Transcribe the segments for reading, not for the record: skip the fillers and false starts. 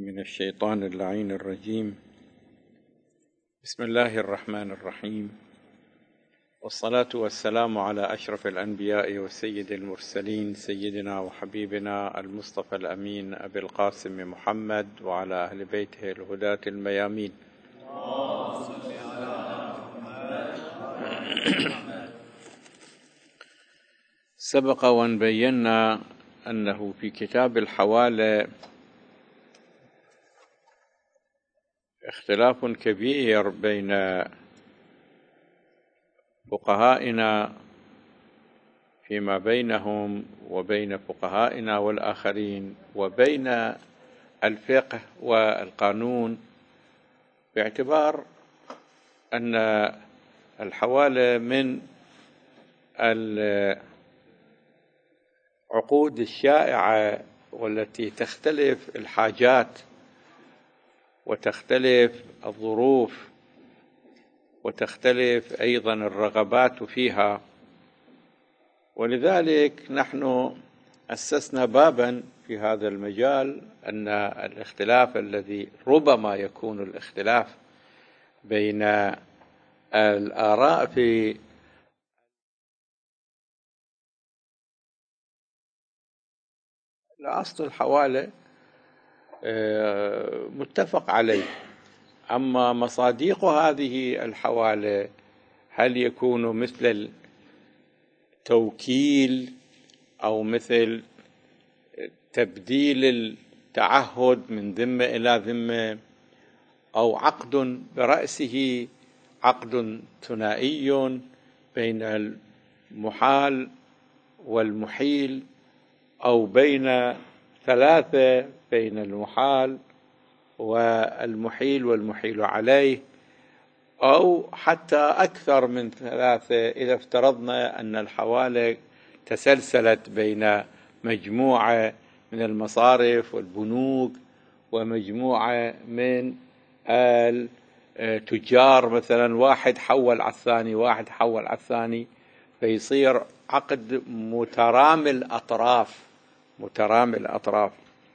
من الشيطان اللعين الرجيم. بسم الله الرحمن الرحيم، والصلاة والسلام على أشرف الأنبياء وسيد المرسلين سيدنا وحبيبنا المصطفى الأمين أبي القاسم محمد وعلى أهل بيته الهداة الميامين. سبق وأن بينا أنه في كتاب الحوالة اختلاف كبير بين فقهائنا فيما بينهم وبين فقهائنا والآخرين وبين الفقه والقانون، باعتبار أن الحوالة من العقود الشائعة والتي تختلف الحاجات وتختلف الظروف وتختلف أيضا الرغبات فيها، ولذلك نحن أسسنا بابا في هذا المجال أن الاختلاف الذي ربما يكون الاختلاف بين الآراء في الأصل الحوالة متفق عليه، أما مصاديق هذه الحوالة هل يكون مثل التوكيل أو مثل تبديل التعهد من ذمة إلى ذمة أو عقد برأسه عقد ثنائي بين المحال والمحيل، أو بين ثلاثة بين المحال والمحيل والمحيل عليه، أو حتى أكثر من ثلاثة إذا افترضنا أن الحوالة تسلسلت بين مجموعة من المصارف والبنوك ومجموعة من التجار، مثلا واحد حول على الثاني واحد حول على الثاني، فيصير عقد مترامي الأطراف.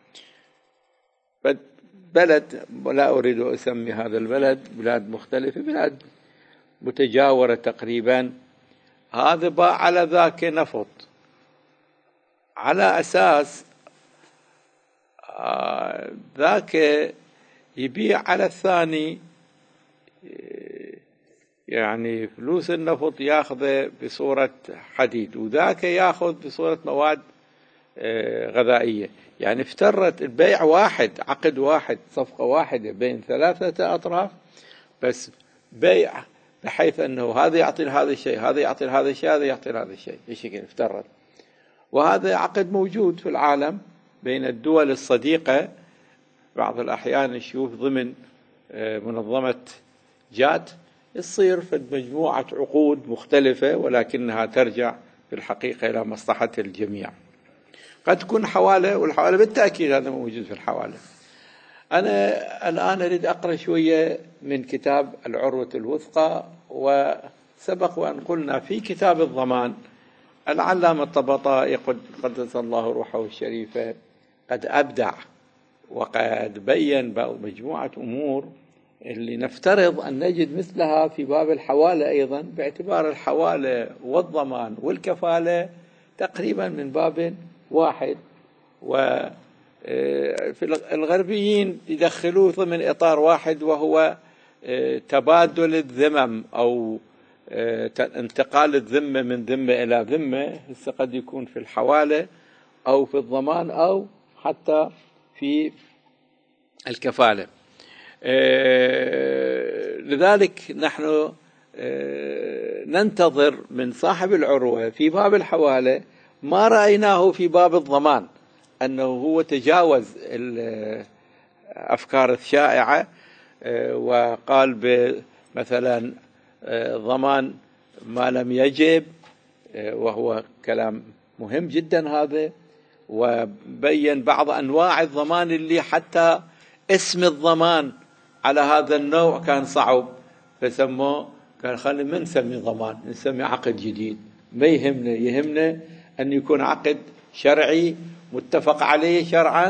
بلد، ولا أريد أن أسمي هذا البلد، بلاد مختلفة، بلاد متجاورة تقريبا، هذا باع على ذاك نفط على أساس ذاك يبيع على الثاني، يعني فلوس النفط ياخذه بصورة حديد وذاك ياخذ بصورة مواد غذائية. يعني افترض البيع واحد، عقد واحد، صفقة واحدة بين ثلاثة أطراف، بس بيع بحيث أنه هذا يعطي هذا الشيء، هذا يعطي هذا الشيء، هذا يعطي هذا الشيء، بشكل افترض. وهذا عقد موجود في العالم بين الدول الصديقة، بعض الأحيان نشوف ضمن منظمة جات يصير في مجموعة عقود مختلفة ولكنها ترجع في الحقيقة إلى مصلحة الجميع. قد تكون حوالة، والحوالة بالتأكيد هذا موجود في الحوالة. أنا الآن أريد أقرأ شوية من كتاب العروة الوثقى، وسبق وأن قلنا في كتاب الضمان العلامة الطبطائي قدس الله روحه الشريفة قد أبدع وقد بين مجموعة أمور اللي نفترض أن نجد مثلها في باب الحوالة أيضا، باعتبار الحوالة والضمان والكفالة تقريبا من باب واحد، وفي الغربيين يدخلوه ضمن إطار واحد، وهو تبادل الذمم أو انتقال الذمة من ذمة إلى ذمة. قد يكون في الحوالة أو في الضمان أو حتى في الكفالة. لذلك نحن ننتظر من صاحب العروة في باب الحوالة ما رأيناه في باب الضمان، أنه هو تجاوز الأفكار الشائعة وقال مثلا ضمان ما لم يجب، وهو كلام مهم جدا هذا، وبين بعض أنواع الضمان اللي حتى اسم الضمان على هذا النوع كان صعب، فسموه، قال خلي ما نسمي ضمان، نسمي عقد جديد. ما يهمنا أن يكون عقد شرعي متفق عليه شرعا،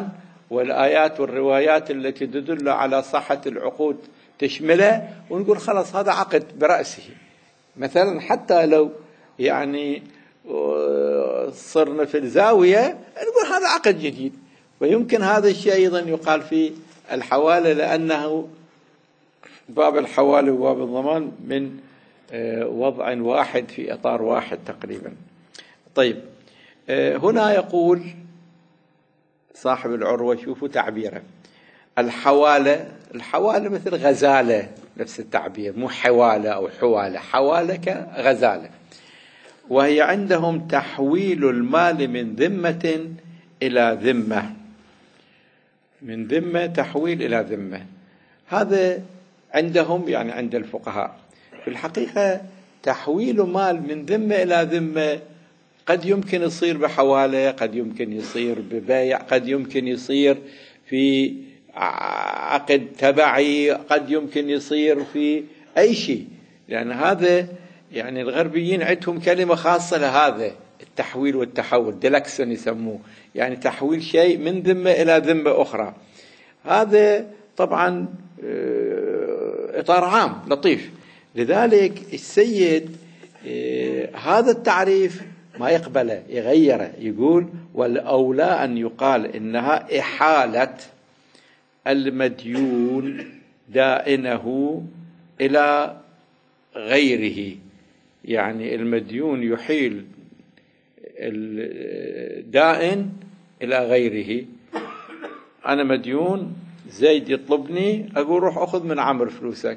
والآيات والروايات التي تدل على صحة العقود تشمله، ونقول خلاص هذا عقد برأسه. مثلا حتى لو يعني صرنا في الزاوية نقول هذا عقد جديد. ويمكن هذا الشيء أيضا يقال في الحوالة، لأنه باب الحوالة وباب الضمان من وضع واحد في إطار واحد تقريبا. طيب، هنا يقول صاحب العروة، شوفوا تعبيره، الحوالة مثل غزالة، نفس التعبير، مو حوالة أو حوالة، حوالة كغزالة. وهي عندهم تحويل المال من ذمة إلى ذمة، من ذمة تحويل إلى ذمة. هذا عندهم يعني عند الفقهاء. في الحقيقة تحويل مال من ذمة إلى ذمة قد يمكن يصير بحوالة، قد يمكن يصير ببيع، قد يمكن يصير في عقد تبعي، قد يمكن يصير في أي شيء، لأن هذا يعني الغربيين عندهم كلمة خاصة لهذا التحويل والتحول، ديلكسون يسموه، يعني تحويل شيء من ذمة إلى ذمة أخرى. هذا طبعا إطار عام لطيف. لذلك السيد هذا التعريف ما يقبله، يغيره، يقول والأولى أن يقال إنها إحالة المديون دائنه إلى غيره. يعني المديون يحيل الدائن إلى غيره. أنا مديون، زيد يطلبني، أقول روح أخذ من عمرو فلوسك،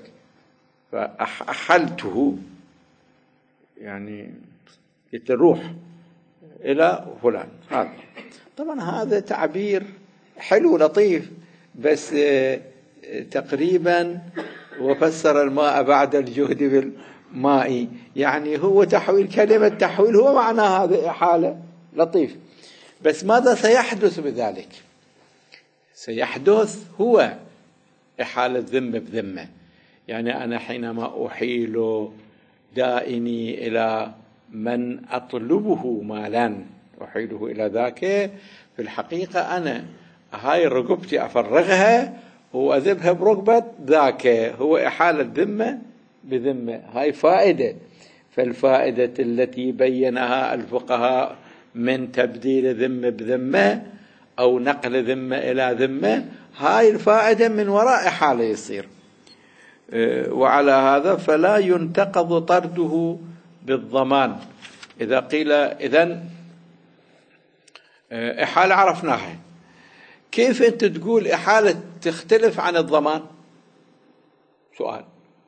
فأحلته، يعني قلت روح إلى فلان. هذا طبعا هذا تعبير حلو لطيف، بس تقريبا وفسر الماء بعد الجهد بالماء، يعني هو تحويل، كلمة تحويل هو معنى هذا إحالة لطيف. بس ماذا سيحدث بذلك؟ سيحدث هو إحالة ذمة بذمة. يعني أنا حينما أحيل دائني إلى من أطلبه مالا، أحيله إلى ذاك، في الحقيقة أنا هاي رقبتي أفرغها وأذبها برقبة ذاك، هو إحالة ذمة بذمة. هاي فائدة. فالفائدة التي بينها الفقهاء من تبديل ذمة بذمة أو نقل ذمة إلى ذمة، هاي الفائدة من وراء إحالة يصير. وعلى هذا فلا ينتقض طرده بالضمان. إذا قيل إذن إحالة عرفناها، كيف أنت تقول إحالة تختلف عن الضمان؟ سؤال.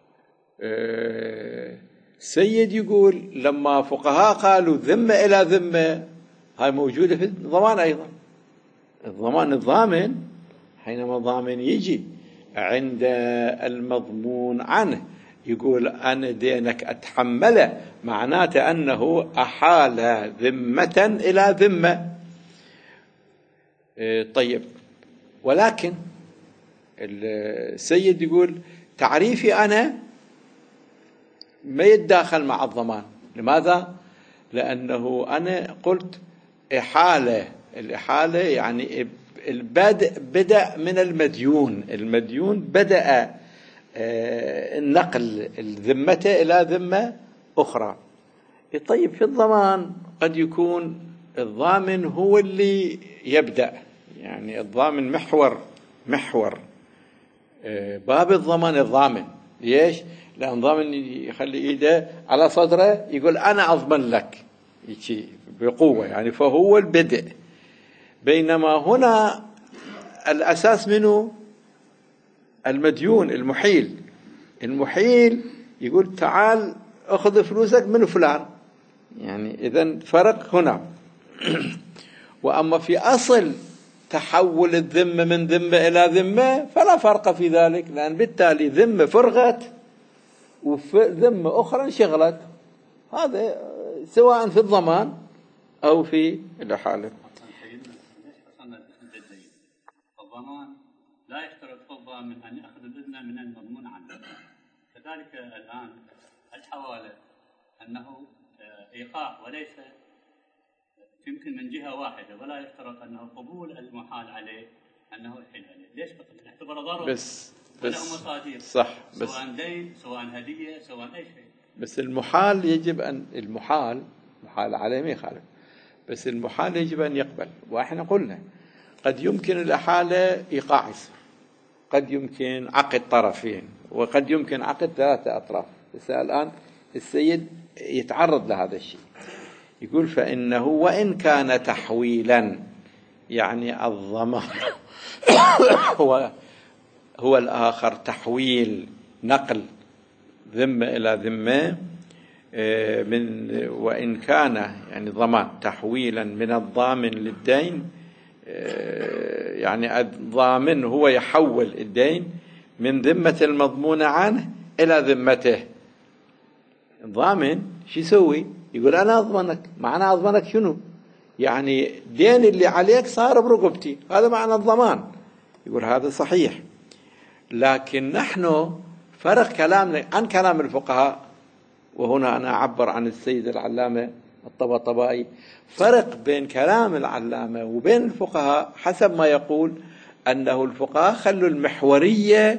سيد يقول لما فقهاء قالوا ذمة إلى ذمة، هاي موجودة في الضمان أيضا. الضمان الضامن حينما ضامن يجي عند المضمون عنه يقول أنا دينك أتحمله، معناته أنه أحال ذمة إلى ذمة. طيب، ولكن السيد يقول تعريفي أنا ما يتداخل مع الضمان. لماذا؟ لأنه أنا قلت إحالة، الإحالة يعني بدأ من المديون بدأ النقل الذمة إلى ذمة أخرى. طيب، في الضمان قد يكون الضامن هو اللي يبدأ، يعني الضامن محور باب الضمان. الضامن ليش؟ لأن الضامن يخلي إيده على صدره يقول أنا أضمن لك بقوة، يعني فهو البدء. بينما هنا الأساس منه المديون، المحيل يقول تعال أخذ فلوسك من فلان، يعني إذن فرق هنا. وأما في أصل تحول الذمة من ذمة إلى ذمة فلا فرق في ذلك، لأن بالتالي ذمة فرغت وذمة أخرى انشغلت. هذا سواء في الضمان أو في الإحالة. الضمان لا يشترط في الضامن أن يأخذ الذمة من المضمون عنه. كذلك الآن الحوالة أنه إيقاع وليس يمكن من جهة واحدة، ولا يشترط أنه قبول المحال عليه انه يحل عليه، ليش نعتبره ضرر؟ بس مصادر صح، بس سواء دين سواء هديه سواء اي شيء. بس المحال يجب ان محال عليه ما يخالف، بس المحال يجب ان يقبل. واحنا قلنا قد يمكن الاحاله ايقاع، قد يمكن عقد طرفين، وقد يمكن عقد 3 أطراف. بس الآن السيد يتعرض لهذا الشيء، يقول فإنه وإن كان تحويلا، يعني الضمان هو الآخر تحويل، نقل ذمة إلى ذمة، وإن كان يعني ضمان تحويلا من الضامن للدين، يعني الضامن هو يحول الدين من ذمة المضمون عنه إلى ذمته. الضامن شو يسوي؟ يقول أنا أضمنك. معنى أضمنك شنو؟ يعني دين اللي عليك صار برقبتي، هذا معنى الضمان. يقول هذا صحيح، لكن نحن فرق كلامنا عن كلام الفقهاء، وهنا أنا أعبر عن السيد العلامة الطباطبائي، فرق بين كلام العلامة وبين الفقهاء حسب ما يقول أنه الفقهاء خلوا المحورية،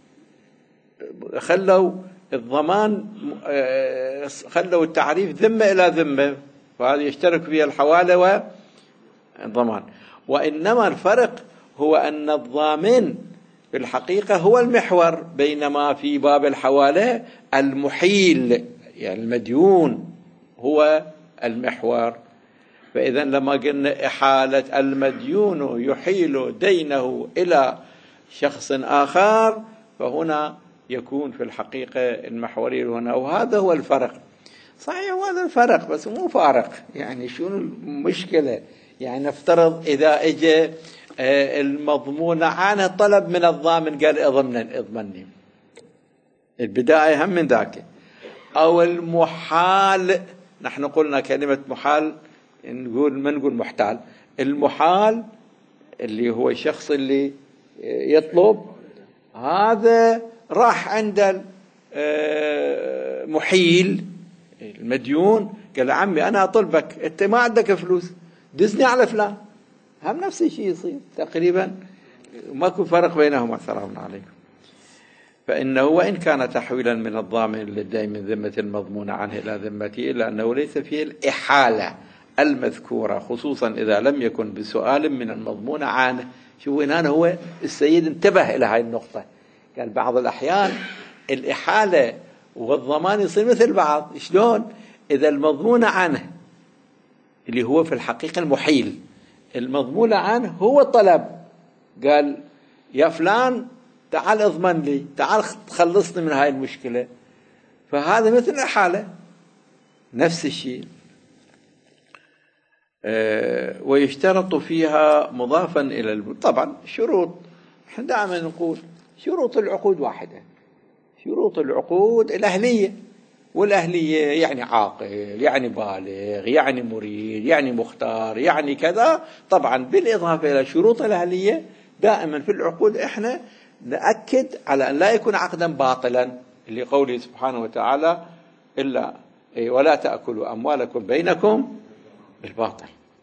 خلوا الضمان، خلوا التعريف ذمة إلى ذمة، وهذا يشترك فيها الحوالة والضمان. وإنما الفرق هو أن الضامن في الحقيقة هو المحور، بينما في باب الحوالة المحيل يعني المديون هو المحور. فإذا لما قلنا إحالة المديون يحيل دينه إلى شخص آخر، فهنا يكون في الحقيقة المحوري هنا، وهذا هو الفرق. صحيح هذا الفرق، بس مو فارق. يعني شو المشكلة؟ يعني نفترض إذا اجى المضمون عنه طلب من الضامن قال اضمني، البداية هم من ذاك. أو المحال، نحن قلنا كلمة محال ما نقول محتال. المحال اللي هو الشخص اللي يطلب، هذا راح عند المحيل المديون قال عمي أنا أطلبك، أنت ما عندك فلوس، دزني على فلان. هم نفس الشيء يصير تقريبا، ماكو فرق بينهما. سلام عليكم. فإنه وإن كان تحويلا من الضامن للدين من ذمة المضمون عنه إلى ذمته، إلا أنه ليس فيه الإحالة المذكورة، خصوصا إذا لم يكن بسؤال من المضمون عنه. شو هنا هو السيد انتبه إلى هاي النقطة، قال بعض الأحيان الإحالة والضمان يصير مثل بعض. شلون؟ إذا المضمون عنه اللي هو في الحقيقة المحيل، المضمون عنه هو طلب، قال يا فلان تعال اضمن لي، تعال تخلصني من هاي المشكلة، فهذا مثل الإحالة، نفس الشيء. ويشترط فيها مضافا إلى طبعا شروط. احنا دائما نقول شروط العقود واحدة، شروط العقود الأهلية، والأهلية يعني عاقل، يعني بالغ، يعني مريد، يعني مختار، يعني كذا. طبعا بالإضافة إلى شروط الأهلية دائما في العقود احنا نأكد على أن لا يكون عقدا باطلا، اللي قوله سبحانه وتعالى إلا ولا تأكلوا أموالكم بينكم بالباطل.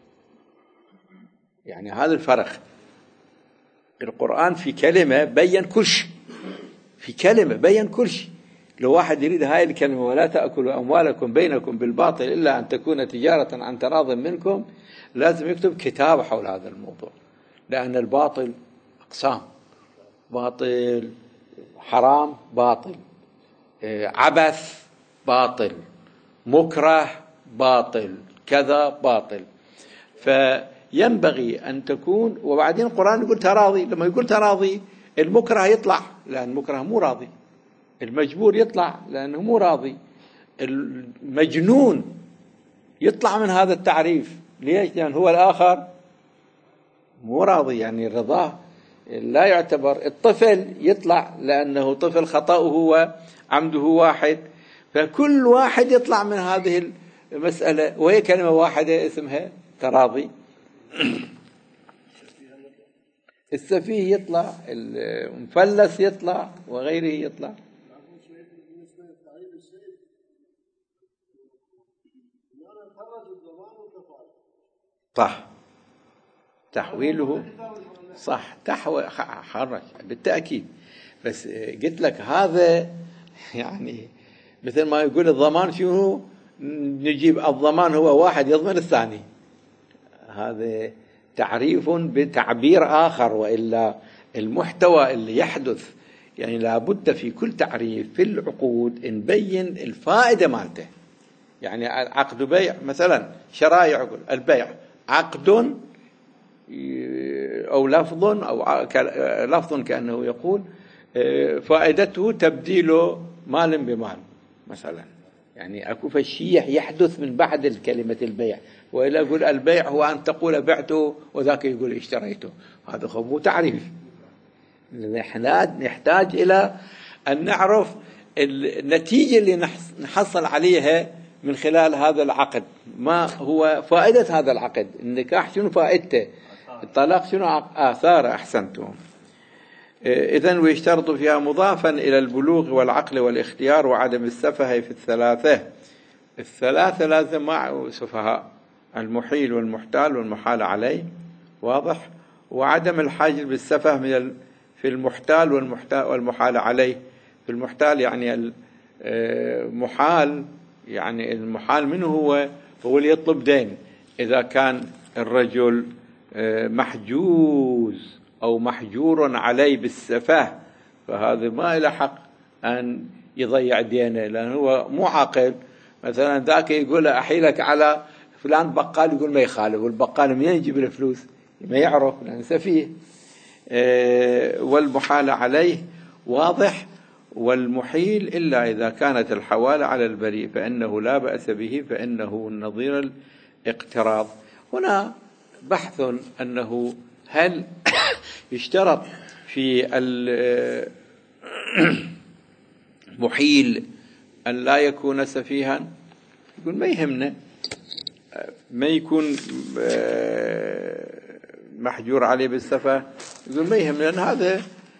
يعني هذا الفرق. القرآن في كلمة بين كل شيء، في كلمة بين كل شيء. لو واحد يريد هاي الكلمة ولا تأكلوا أموالكم بينكم بالباطل إلا أن تكون تجارة عن تراض منكم، لازم يكتب كتاب حول هذا الموضوع، لأن الباطل أقسام: باطل حرام، باطل عبث، باطل مكره، باطل كذا، باطل. فينبغي أن تكون. وبعدين القرآن يقول تراضي، لما يقول تراضي المكره يطلع لأن المكره مو راضي، المجبور يطلع لأنه مو راضي، المجنون يطلع من هذا التعريف. ليش؟ لأن هو الآخر مو راضي، يعني الرضا لا يعتبر. الطفل يطلع لأنه طفل، خطأه وعمده واحد، فكل واحد يطلع من هذه المسألة، وهي كلمة واحدة اسمها تراضي. السفيه يطلع، المفلس يطلع، وغيره يطلع. صح، تحويله صح تحوى خرج بالتأكيد، بس قلت لك هذا يعني مثل ما يقول الضمان شنو، نجيب الضمان هو واحد يضمن الثاني، هذا تعريف بتعبير آخر، وإلا المحتوى اللي يحدث يعني لابد في كل تعريف في العقود نبين الفائدة مالته. يعني عقد بيع مثلا شرائع، يقول البيع عقد أو لفظ أو لفظ كأنه يقول فائدته تبديل مال بمال مثلا، يعني أكو فشيء يحدث من بعد الكلمة البيع، وإلا يقول البيع هو أن تقول بعته وذاك يقول اشتريته، هذا مو تعريف. نحتاج إلى أن نعرف النتيجة اللي نحصل عليها من خلال هذا العقد، ما هو فائدة هذا العقد، النكاح شنو فائدته، الطلاق شنو آثاره. أحسنتم. إذن ويشترط فيها مضافا إلى البلوغ والعقل والاختيار وعدم السفه في الثلاثة لازم مع سفهاء، المحيل والمحتال والمحال عليه، واضح، وعدم الحاجة بالسفه في المحتال والمحال عليه. في المحتال يعني المحال، يعني المحال منه هو اللي يطلب دين، إذا كان الرجل محجوز أو محجور عليه بالسفاه فهذا ما له حق أن يضيع دينه، لأنه هو مو عاقل. مثلا ذاك يقول أحيلك على فلان بقال، يقول ما يخالف، والبقال منين يجيب الفلوس؟ ما يعرف لأنه سفيه. والمحال عليه واضح. والمحيل إلا إذا كانت الحوالة على البريء فإنه لا بأس به، فإنه النظير الاقتراض. هنا بحث أنه هل يشترط في المحيل أن لا يكون سفيها؟ يقول ما يهمنا، ما يكون محجور عليه بالسفه، يقول ما يهمنا، لأن هذا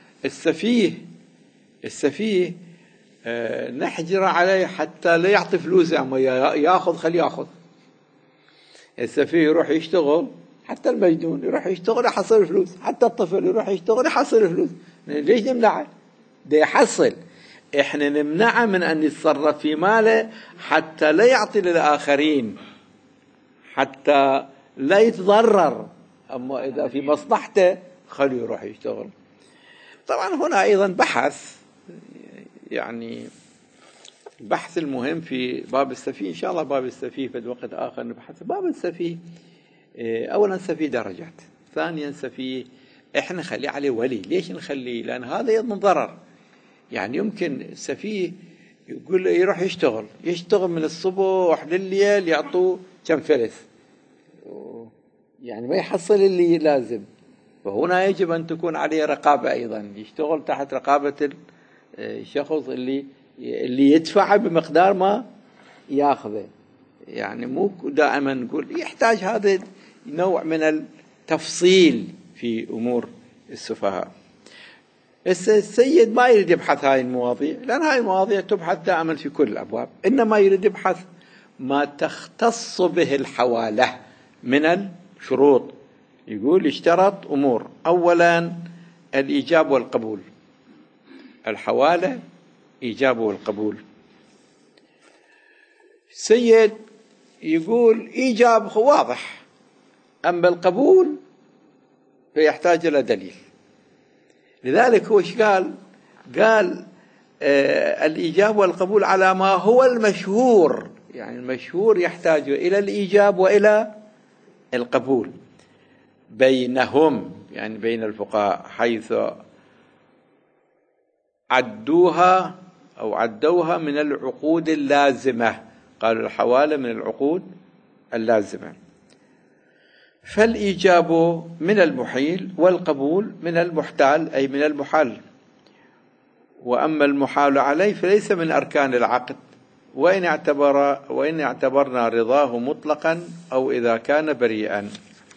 السفيه نحجر عليه حتى لا يعطي فلوس، يعني ياخذ خليه ياخذ. السفيه يروح يشتغل، حتى المجنون يروح يشتغل يحصل فلوس، حتى الطفل يروح يشتغل يحصل فلوس. ليش نمنعه؟ ده يحصل. احنا نمنعه من ان يتصرف في ماله حتى لا يعطي للآخرين، حتى لا يتضرر، اما اذا في مصلحته خليه يروح يشتغل. طبعا هنا ايضا بحث، يعني البحث المهم في باب السفيه، ان شاء الله باب السفيه في وقت اخر نبحث. باب السفيه اولا سفيه درجات، ثانيا سفيه احنا نخلي عليه ولي. ليش نخليه؟ لان هذا يضمن ضرر. يعني يمكن السفيه يقول يروح يشتغل من الصبح لليل، يعطوه كم فلس، يعني ما يحصل اللي لازم. فهنا يجب أن تكون عليه رقابة أيضا، يشتغل تحت رقابة الشخص اللي يدفع بمقدار ما ياخذه. يعني مو دائما نقول، يحتاج هذا نوع من التفصيل في أمور السفهاء. السيد ما يريد يبحث هاي المواضيع، لأن هاي المواضيع تبحث دائما في كل الأبواب، إنما يريد يبحث ما تختص به الحوالة من الشروط. يقول اشترط أمور، أولا الإيجاب والقبول، الحوالة إيجاب والقبول. السيد يقول إيجاب واضح، أما القبول فيحتاج إلى دليل. لذلك هو ايش قال الإيجاب والقبول على ما هو المشهور، يعني المشهور يحتاج إلى الإيجاب وإلى القبول بينهم، يعني بين الفقهاء، حيث عدوها من العقود اللازمة. قالوا الحوالة من العقود اللازمة. فالإيجاب من المحيل والقبول من المحتال، أي من المحال. وأما المحال عليه فليس من أركان العقد، وإن اعتبرنا رضاه مطلقا أو إذا كان بريئا،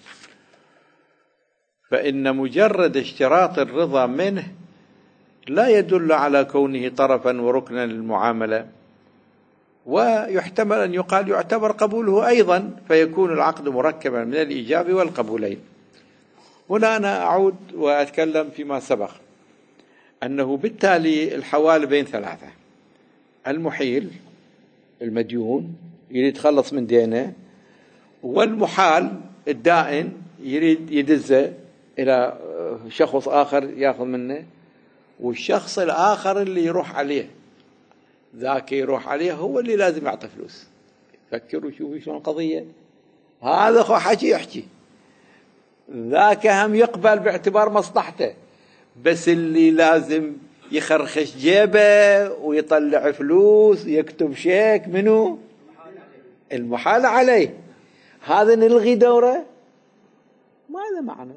فإن مجرد اشتراط الرضا منه لا يدل على كونه طرفا وركنا للمعاملة، ويحتمل أن يقال يعتبر قبوله أيضا، فيكون العقد مركبا من الإيجاب والقبولين. هنا أنا أعود وأتكلم فيما سبق أنه بالتالي الحوالة بين ثلاثة: المحيل المديون يريد يتخلص من دينه، والمحال الدائن يريد يدزه إلى شخص آخر يأخذ منه، والشخص الآخر اللي يروح عليه ذاك يروح عليه هو اللي لازم يعطي فلوس. فكروا شوفوا شلون القضية. هذا خو حكي يحكي، ذاك هم يقبل باعتبار مصلحته، بس اللي لازم يخرخش جيبه ويطلع فلوس يكتب شيك منو؟ المحال عليه. هذا نلغي دوره؟ ما له معنى.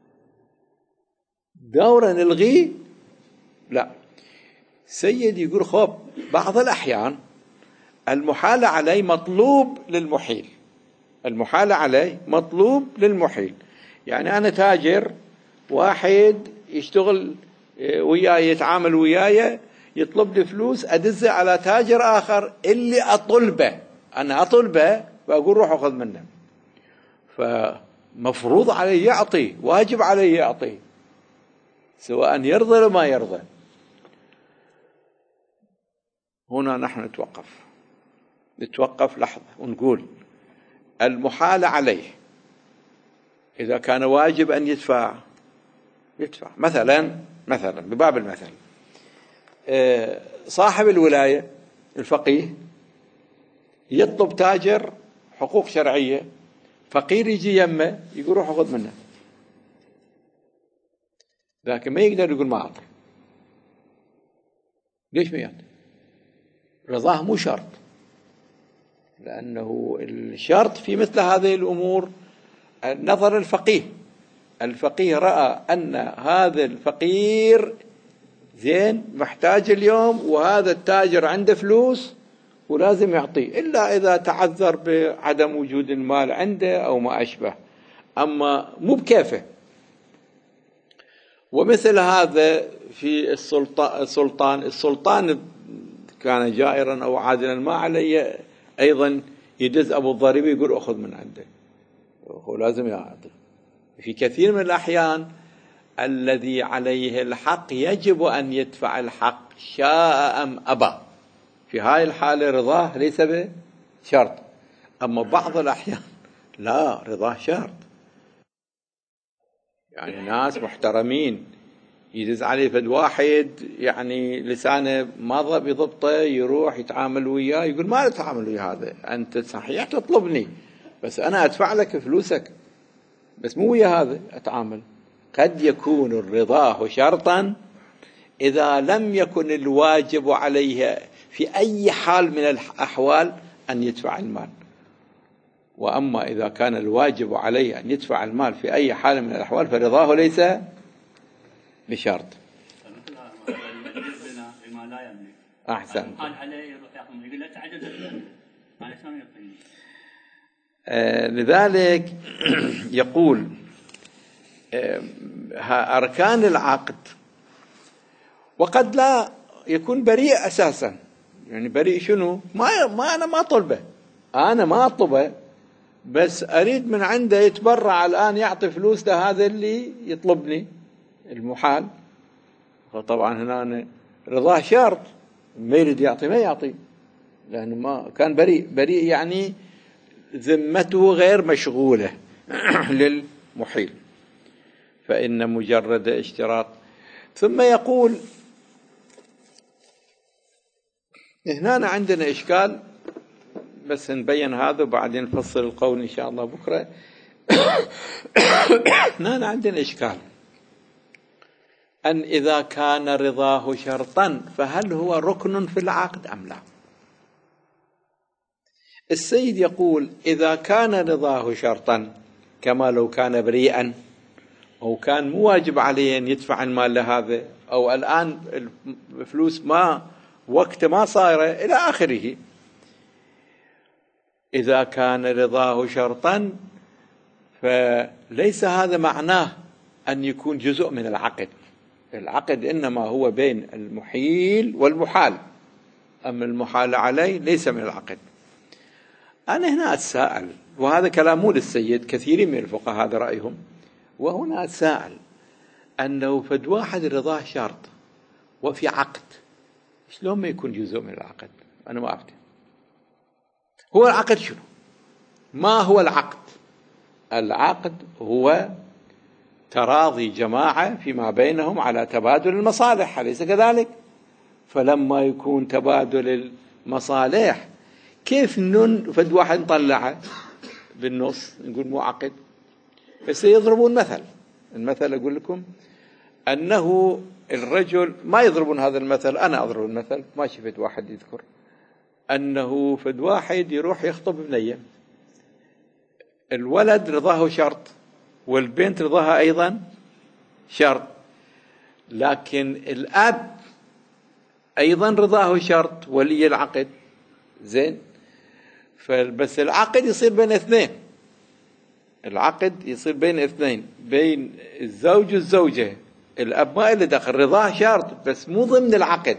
دوره نلغيه؟ لا. سيد يقول خب بعض الأحيان المحال عليه مطلوب للمحيل، المحال عليه مطلوب للمحيل. يعني أنا تاجر، واحد يشتغل وياي يتعامل وياي يطلب لي فلوس أدزه على تاجر آخر اللي أطلبه، أنا أطلبه وأقول روح أخذ منه، فمفروض عليه يعطي، واجب عليه يعطي سواء يرضى ولا ما يرضى. هنا نحن نتوقف لحظة ونقول المحال عليه إذا كان واجب أن يدفع. مثلا بباب المثل صاحب الولاية الفقيه يطلب تاجر حقوق شرعية، فقير يجي يمه يقول روح أخذ منه، لكن ما يقدر يقول ما أعطي. ليش ما يعطي؟ رضاه مو شرط، لأنه الشرط في مثل هذه الأمور نظر الفقيه رأى أن هذا الفقير زين محتاج اليوم، وهذا التاجر عنده فلوس ولازم يعطيه، إلا إذا تعذر بعدم وجود المال عنده أو ما أشبه، أما مو بكيفه. ومثل هذا في السلطان كان جائرا أو عادلا ما عليه أيضا يدز أبو الضريبي يقول أخذ من عنده، هو لازم يعطي. في كثير من الأحيان الذي عليه الحق يجب أن يدفع الحق شاء أم أبى، في هاي الحالة رضاه ليس بشرط. أما بعض الأحيان لا، رضاه شرط. يعني ناس محترمين يدز عليه فد واحد يعني لسانه ما بضبطه يروح يتعامل وياه يقول ما أتعامل ويا هذا، أنت صحيح تطلبني بس أنا أدفع لك فلوسك، بس مو ويا هذا أتعامل. قد يكون الرضا شرطا إذا لم يكن الواجب عليه في أي حال من الأحوال أن يدفع المال، وأما إذا كان الواجب عليه أن يدفع المال في أي حال من الأحوال فرضاه ليس بشرط. أحسن. لذلك يقول أركان العقد، وقد لا يكون بريء أساسا. يعني بريء شنو؟ ما أنا ما طلبه، أنا ما أطلبه، بس أريد من عنده يتبرع الآن يعطي فلوس لهذا اللي يطلبني المحال. فطبعا هنا رضاه شرط، ما يريد يعطي ما يعطي، لأنه ما كان بريء يعني ذمته غير مشغولة للمحيل، فإن مجرد اشتراط. ثم يقول هنا عندنا إشكال، بس نبين هذا وبعدين نفصل القول إن شاء الله بكرة. هنا عندنا إشكال أن إذا كان رضاه شرطا فهل هو ركن في العقد أم لا؟ السيد يقول إذا كان رضاه شرطا كما لو كان بريئا أو كان مو واجب عليه أن يدفع المال لهذا، أو الآن الفلوس ما وقت ما صايرة إلى آخره. إذا كان رضاه شرطا فليس هذا معناه أن يكون جزء من العقد. العقد إنما هو بين المحيل والمحال، أما المحال عليه ليس من العقد. أنا هنا أتساءل، وهذا كلام مو للسيد، كثيرين من الفقهاء هذا رأيهم، وهنا سائل أنه فد واحد رضاه شرط وفي عقد، شلون ما يكون جزء من العقد؟ أنا ما أفتهم. هو العقد شنو؟ ما هو العقد؟ العقد هو تراضي جماعة فيما بينهم على تبادل المصالح، أليس كذلك؟ فلما يكون تبادل المصالح كيف فد واحد نطلعه بالنص نقول مو عقد؟ بس يضربون المثل أقول لكم أنه الرجل، ما يضربون هذا المثل، أنا أضرب المثل، ما شفت واحد يذكر أنه فد واحد يروح يخطب بنية، الولد رضاه شرط والبنت رضاها أيضا شرط، لكن الأب أيضا رضاه شرط ولي العقد، زين، فبس العقد يصير بين اثنين، العقد يصير بين اثنين، بين الزوج والزوجة، الأب ما له دخل، رضاه شرط بس مو ضمن العقد.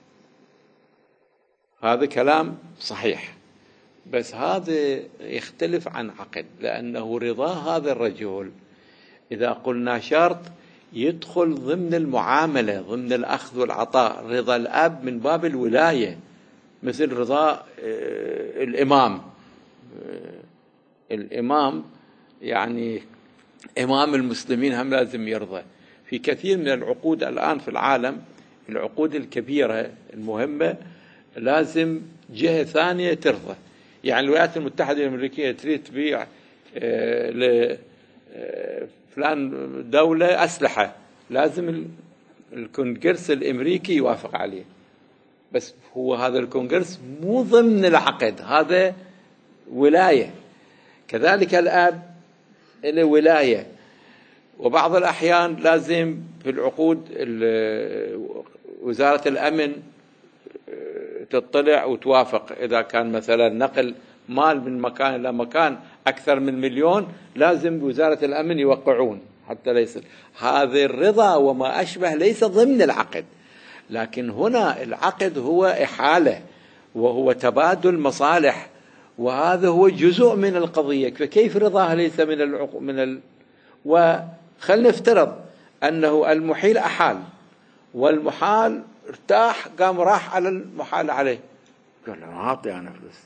هذا كلام صحيح، بس هذا يختلف عن عقد، لأنه رضا هذا الرجل إذا قلنا شرط يدخل ضمن المعاملة، ضمن الأخذ والعطاء. رضا الأب من باب الولاية، مثل رضا الإمام يعني إمام المسلمين هم لازم يرضى. في كثير من العقود الآن في العالم، العقود الكبيرة المهمة لازم جهة ثانية ترضى. يعني الولايات المتحدة الأمريكية تريد تبيع لفلان دولة أسلحة، لازم الكونغرس الأمريكي يوافق عليه، بس هو هذا الكونغرس مو ضمن العقد، هذا ولاية. كذلك الأب له ولاية، وبعض الأحيان لازم في العقود وزارة الأمن تطلع وتوافق، إذا كان مثلا نقل مال من مكان إلى مكان أكثر من 1,000,000 لازم وزارة الأمن يوقعون حتى ليس هذا الرضا وما أشبه ليس ضمن العقد. لكن هنا العقد هو إحالة وهو تبادل مصالح، وهذا هو جزء من القضية، فكيف رضاه ليس وخلنا نفترض أنه المحيل أحال والمحال ارتاح، قام راح على المحال عليه، قال له ما أعطي أنا فلوس،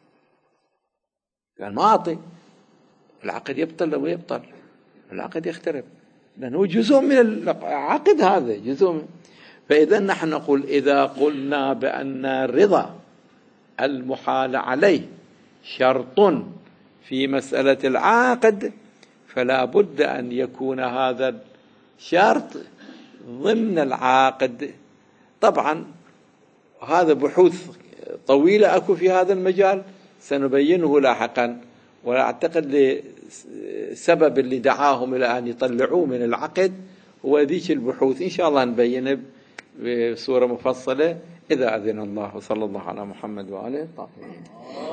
قال ما أعطي، العقد يبطل أو يبطل، العقد يخترب، لأنه جزء من العقد، هذا جزء من. فإذا نحن نقول إذا قلنا بأن الرضا المحال عليه شرط في مسألة العقد، فلا بد أن يكون هذا الشرط ضمن العقد. طبعا هذا بحوث طويلة أكو في هذا المجال سنبينه لاحقا، وأعتقد السبب اللي دعاهم إلى أن يطلعوه من العقد هو ذيك البحوث، إن شاء الله نبينه بصورة مفصلة إذا أذن الله. صلى الله على محمد وآله الطاهرين.